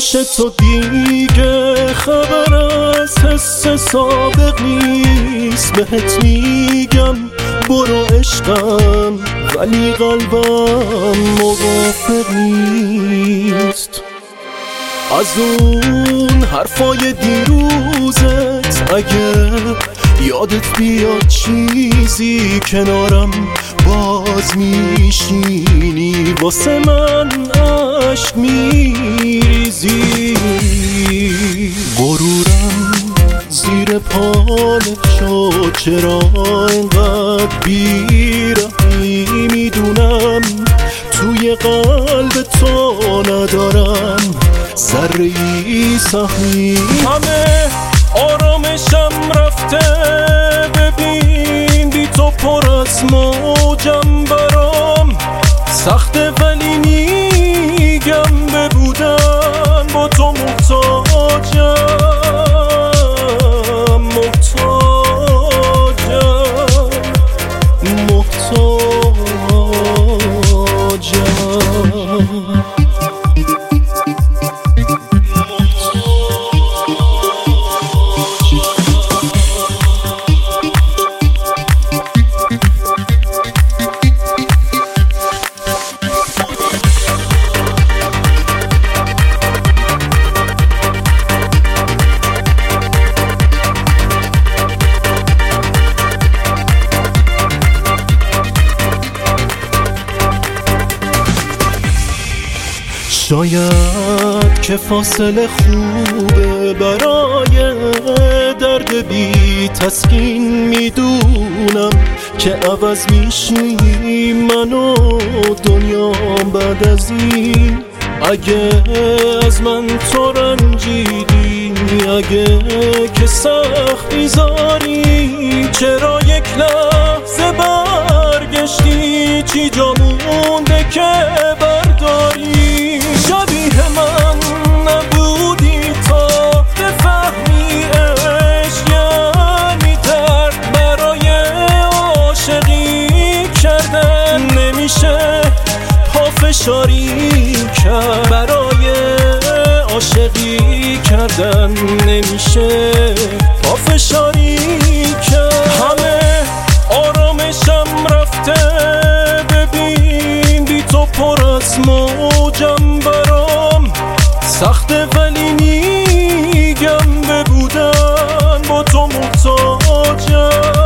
پیش تو دیگه خبر از حس سابق نیست. بهت میگم برو عشقم، ولی قلبم موافق نیست. از اون حرفای دیروزت اگه یادت بیاد چیزی کنارم باز میشینی، واسه من عشق میریزی. غرورم زیر پالت شد، چرا اینقدر بیرحمی؟ میدونم توی قلب تو ندارم ذره‌ای سهمی. همه آرامشم رفته، ببین بی تو پر از موجم، برام سخته ولی میگم ببودن با تو محتاجم. شاید که فاصله خوبه برای درد بی تسکین، میدونم که عوض میشی من و دنیا بعد از این. اگه از من تو رنجیدی، اگه که سخت میذاری، چرا یک لحظه برگشتی؟ چی جا مونده که برداری؟ شبیه من نبودی تا بفهمی عشق یعنی درد. برای عاشقی کردن نمیشه پافشاری کرد، برای عاشقی کردن نمیشه پافشاری کرد. همه آرامشم رفته، ببین بی تو پر از موجم، برام سخته ولی میگم ببودن با تو محتاجم.